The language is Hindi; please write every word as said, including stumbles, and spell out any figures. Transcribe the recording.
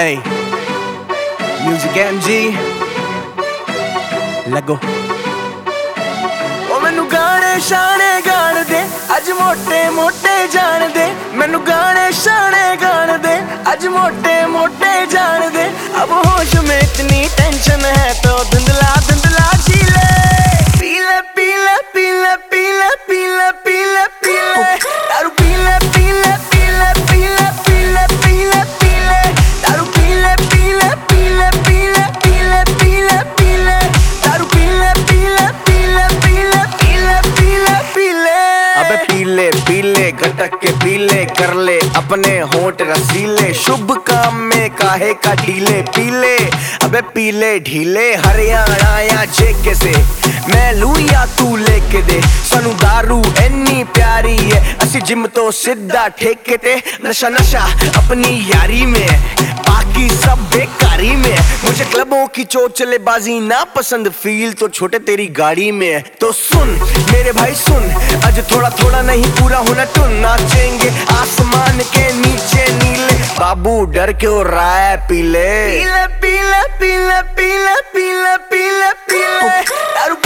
Hey, Music M G, लगो ओ मैनू गाने शाने गान दे अज मोटे मोटे जान दे मैनू गाने शाने गान दे अज मोटे मोटे जान दे अब होश में इतनी टेंशन है तो धुंधला धुंधला जी ले पीले पीले पीले पीले पीले पीले पीले दारू पीले पीले पीले पीले पीले पीले पीले दारू पीले पीले पीले पीले पीले पीले पीले दारू पीले पीले पीले पीले पीले पीले पीले अबे पीले पीले गटक के पीले कर ले अपने होंठ रसीले शुभ काम में काहे का ढीले पीले अबे पीले ढीले हरियाणा या जेके से मैं लू या तू लेके दे सानू दारू इन्नी प्यारी है असी जिम तो सीधा ठेके ते नशा नशा अपनी यारी में बाकी सब बेकारी में मुझे क्लबों की चोचलेबाजी ना पसंद फील तो छोटे तेरी गाड़ी में तो सुन मेरे भाई सुन आज थोड़ा थोड़ा नहीं पूरा होना टुन नाचेंगे आसमान के नीचे नीले बाबू डर क्यों रहा है पीले पीले पीले पीले पीले पीले पीले पीले दारू